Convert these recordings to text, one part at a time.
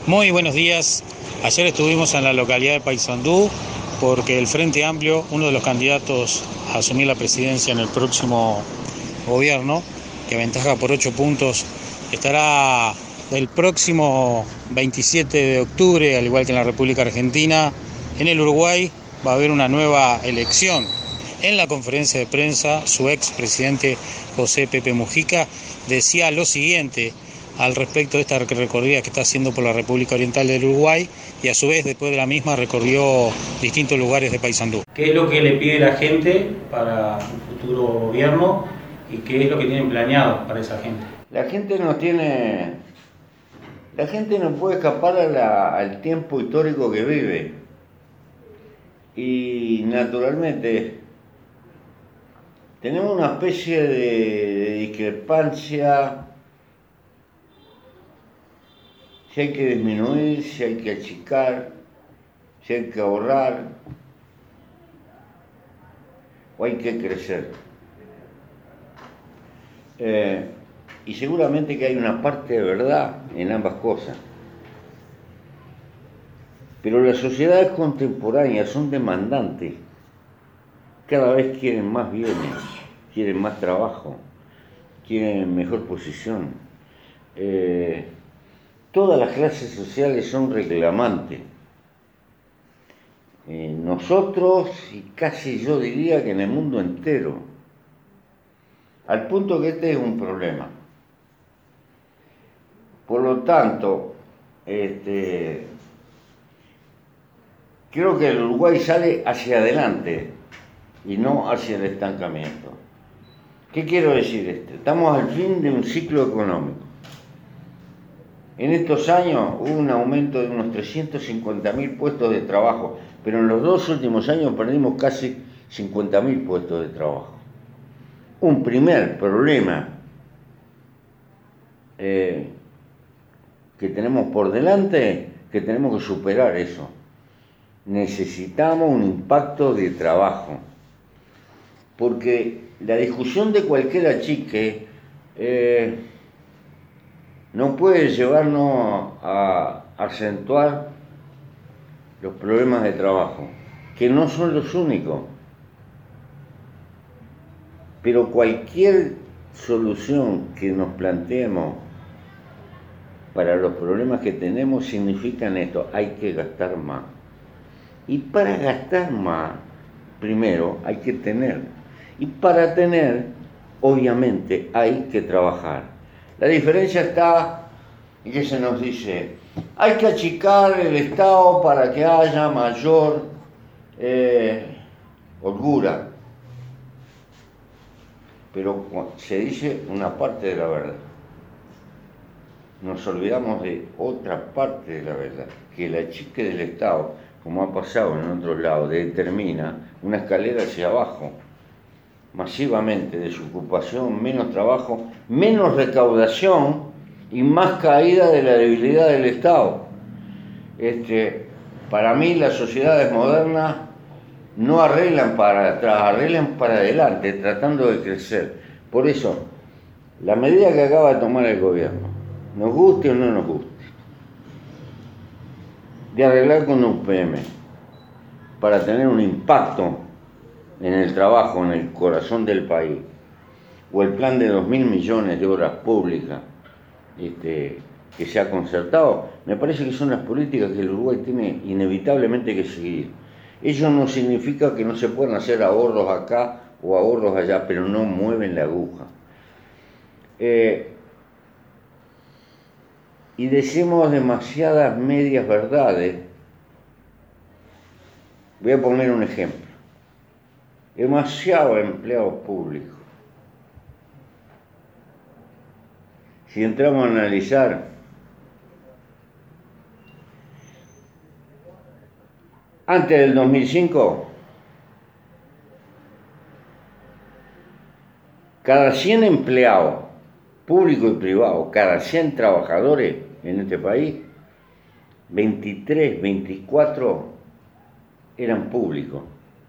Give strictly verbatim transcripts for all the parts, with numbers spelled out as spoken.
Muy buenos días. Ayer estuvimos en la localidad de Paysandú porque el Frente Amplio, uno de los candidatos a asumir la presidencia en el próximo gobierno, que aventaja por ocho puntos, estará el próximo veintisiete de octubre, al igual que en la República Argentina. En el Uruguay va a haber una nueva elección. En la conferencia de prensa, su ex presidente José Pepe Mujica decía lo siguiente al respecto de esta recorrida que está haciendo por la República Oriental del Uruguay, y a su vez después de la misma recorrió distintos lugares de Paysandú. ¿Qué es lo que le pide la gente para un futuro gobierno y qué es lo que tienen planeado para esa gente? La gente no tiene, la gente no puede escapar a la, al tiempo histórico que vive, y naturalmente tenemos una especie de, de discrepancia. Si hay que disminuir, si hay que achicar, si hay que ahorrar o hay que crecer. Eh, y seguramente que hay una parte de verdad en ambas cosas. Pero las sociedades contemporáneas son demandantes. Cada vez quieren más bienes, quieren más trabajo, quieren mejor posición. Eh, Todas las clases sociales son reclamantes. Eh, nosotros, y casi yo diría que en el mundo entero, al punto que este es un problema. Por lo tanto, este, creo que el Uruguay sale hacia adelante y no hacia el estancamiento. ¿Qué quiero decir esto? Estamos al fin de un ciclo económico. En estos años hubo un aumento de unos trescientos cincuenta mil puestos de trabajo, pero en los dos últimos años perdimos casi cincuenta mil puestos de trabajo. Un primer problema eh, que tenemos por delante, que tenemos que superar eso. Necesitamos un impacto de trabajo, porque la discusión de cualquier achique eh, no puede llevarnos a acentuar los problemas de trabajo, que no son los únicos. Pero cualquier solución que nos planteemos para los problemas que tenemos significa esto: hay que gastar más. Y para gastar más, primero hay que tener. Y para tener, obviamente, hay que trabajar. La diferencia está en que se nos dice, hay que achicar el Estado para que haya mayor eh, holgura. Pero se dice una parte de la verdad. Nos olvidamos de otra parte de la verdad, que el achique del Estado, como ha pasado en otros lados, determina una escalera hacia abajo, masivamente, desocupación, menos trabajo, menos recaudación y más caída de la debilidad del Estado. Este, para mí las sociedades modernas no arreglan para atrás, arreglan para adelante, tratando de crecer. Por eso, la medida que acaba de tomar el gobierno, nos guste o no nos guste, de arreglar con U P M para tener un impacto en el trabajo, en el corazón del país, o el plan de dos mil millones de obras públicas este, que se ha concertado, me parece que son las políticas que el Uruguay tiene inevitablemente que seguir. Ello no significa que no se puedan hacer ahorros acá o ahorros allá, pero no mueven la aguja. Eh, y decimos demasiadas medias verdades. Voy a poner un ejemplo. Demasiado empleados públicos. Si entramos a analizar, antes del dos mil cinco, cada cien empleados, públicos y privados, cada cien trabajadores en este país, veintitrés, veinticuatro eran públicos.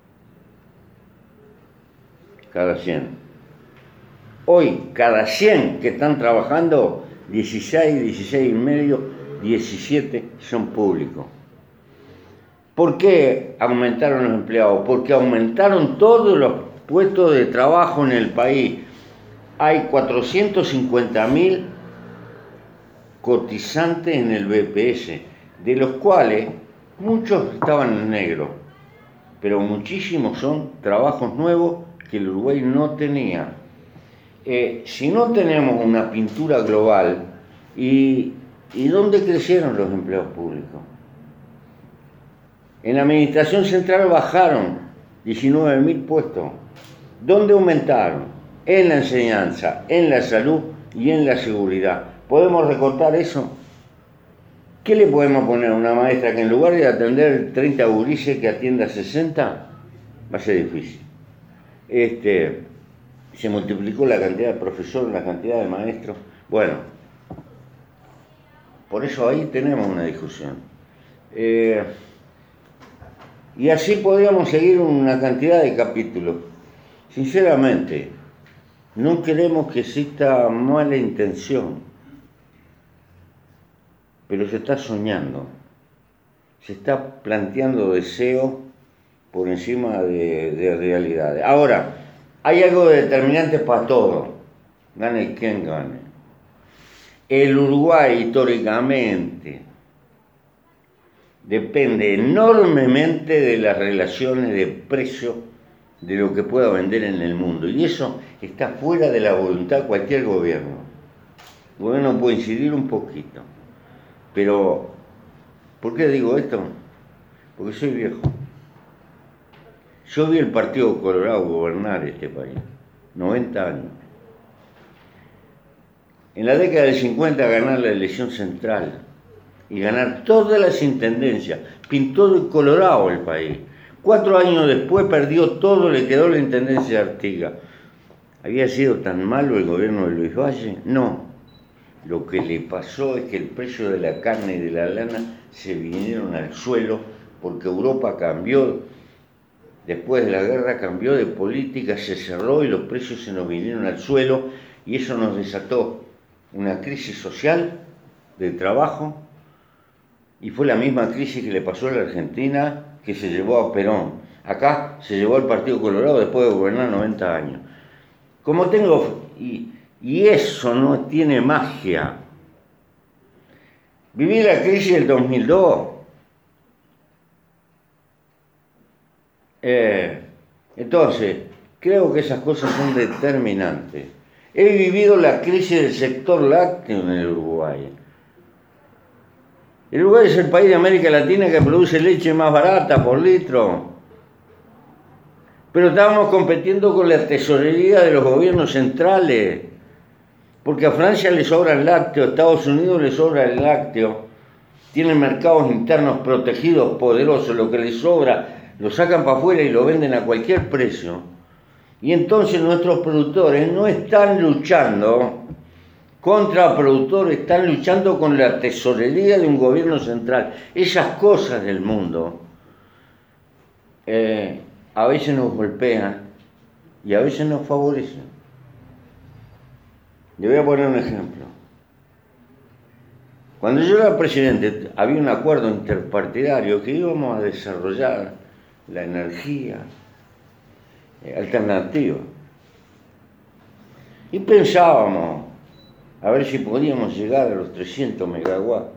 Cada cien. Hoy, cada cien que están trabajando, dieciséis, dieciséis y medio diecisiete son públicos. ¿Por qué aumentaron los empleados? Porque aumentaron todos los puestos de trabajo en el país. Hay cuatrocientos cincuenta mil cotizantes en el B P S, de los cuales muchos estaban en negro, pero muchísimos son trabajos nuevos que el Uruguay no tenía. Eh, si no tenemos una pintura global, ¿y, ¿y dónde crecieron los empleos públicos? En la administración central bajaron diecinueve mil puestos. ¿Dónde aumentaron? En la enseñanza, en la salud y en la seguridad. ¿Podemos recortar eso? ¿Qué le podemos poner a una maestra que en lugar de atender treinta gurises que atienda sesenta? Va a ser difícil. Este, se multiplicó la cantidad de profesores, la cantidad de maestros. Bueno, por eso ahí tenemos una discusión. Eh, y así podríamos seguir una cantidad de capítulos. Sinceramente, no queremos que exista mala intención, pero se está soñando, se está planteando deseos por encima de, de realidades. Ahora, hay algo determinante para todo, gane quien gane. El Uruguay históricamente depende enormemente de las relaciones de precio de lo que pueda vender en el mundo, y eso está fuera de la voluntad de cualquier gobierno. El gobierno puede incidir un poquito, pero ¿por qué digo esto? Porque soy viejo. Yo vi el Partido Colorado gobernar este país, noventa años. En la década del cincuenta ganar la elección central y ganar todas las intendencias, pintó de colorado el país. Cuatro años después perdió todo, le quedó la intendencia de Artigas. ¿Había sido tan malo el gobierno de Luis Valle? No. Lo que le pasó es que el precio de la carne y de la lana se vinieron al suelo porque Europa cambió, después de la guerra cambió de política, se cerró y los precios se nos vinieron al suelo, y eso nos desató una crisis social de trabajo, y fue la misma crisis que le pasó a la Argentina, que se llevó a Perón. Acá se llevó al Partido Colorado después de gobernar noventa años. Como tengo... Y, y eso no tiene magia. Viví la crisis del dos mil dos. Eh, entonces, creo que esas cosas son determinantes. He vivido la crisis del sector lácteo en el Uruguay. El Uruguay es el país de América Latina que produce leche más barata por litro. Pero estábamos compitiendo con la tesorería de los gobiernos centrales. Porque a Francia le sobra el lácteo, a Estados Unidos le sobra el lácteo. Tienen mercados internos protegidos, poderosos. Lo que les sobra lo sacan para afuera y lo venden a cualquier precio. Y entonces nuestros productores no están luchando contra productores, están luchando con la tesorería de un gobierno central. Esas cosas del mundo eh, a veces nos golpean y a veces nos favorecen. Le voy a poner un ejemplo. Cuando yo era presidente había un acuerdo interpartidario que íbamos a desarrollar la energía alternativa. Y pensábamos a ver si podíamos llegar a los trescientos megawatts.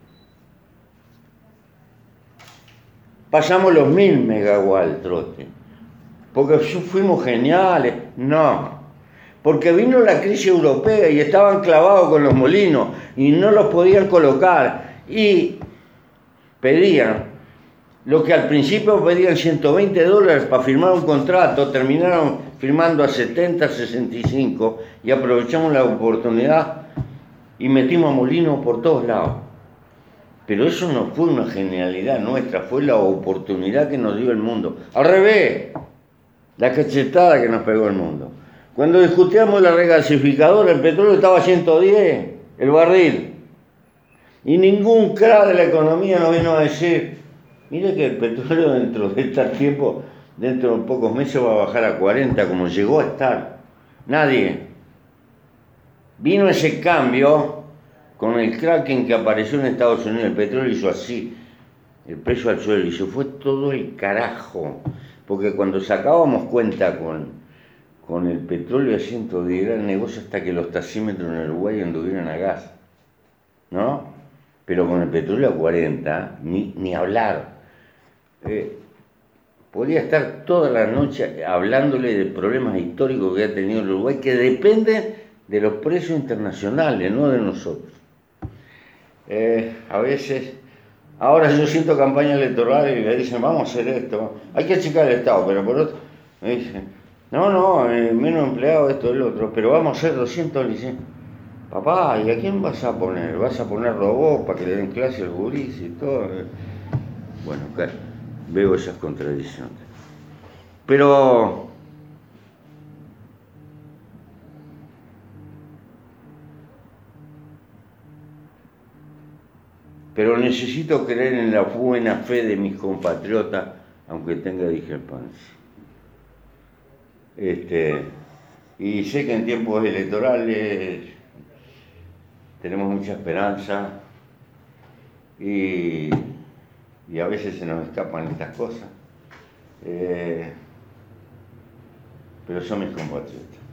Pasamos los mil megawatts al trote. Porque fuimos geniales. No. Porque vino la crisis europea y estaban clavados con los molinos y no los podían colocar. Y pedían, lo que al principio pedían ciento veinte dólares para firmar un contrato, terminaron firmando a setenta, sesenta y cinco, y aprovechamos la oportunidad y metimos molinos por todos lados. Pero eso no fue una genialidad nuestra, fue la oportunidad que nos dio el mundo. Al revés, la cachetada que nos pegó el mundo. Cuando discutíamos la regasificadora, el petróleo estaba a ciento diez, el barril. Y ningún crack de la economía nos vino a decir, mire que el petróleo dentro de este tiempo, dentro de pocos meses va a bajar a cuarenta, como llegó a estar. Nadie. Vino ese cambio con el Kraken que apareció en Estados Unidos, el petróleo hizo así, el precio al suelo, y se fue todo el carajo, porque cuando sacábamos cuenta con, con el petróleo a ciento diez era el negocio hasta que los taxímetros en Uruguay anduvieran a gas, ¿no? Pero con el petróleo a cuarenta, ni, ni hablar. Eh, podía estar toda la noche hablándole de problemas históricos que ha tenido el Uruguay, que dependen de los precios internacionales, no de nosotros. Eh, a veces, ahora yo siento campaña electoral y le dicen, vamos a hacer esto, hay que achicar el Estado, pero por otro, me dicen, no, no, eh, menos empleados, esto y lo otro, pero vamos a hacer doscientos licencias. Papá, ¿y a quién vas a poner? ¿Vas a poner robots para que le den clase al gurís y todo? Bueno, claro, veo esas contradicciones. Pero pero necesito creer en la buena fe de mis compatriotas, aunque tenga discrepancia. Este, y sé que en tiempos electorales tenemos mucha esperanza y, y a veces se nos escapan estas cosas, eh, pero son mis compatriotas.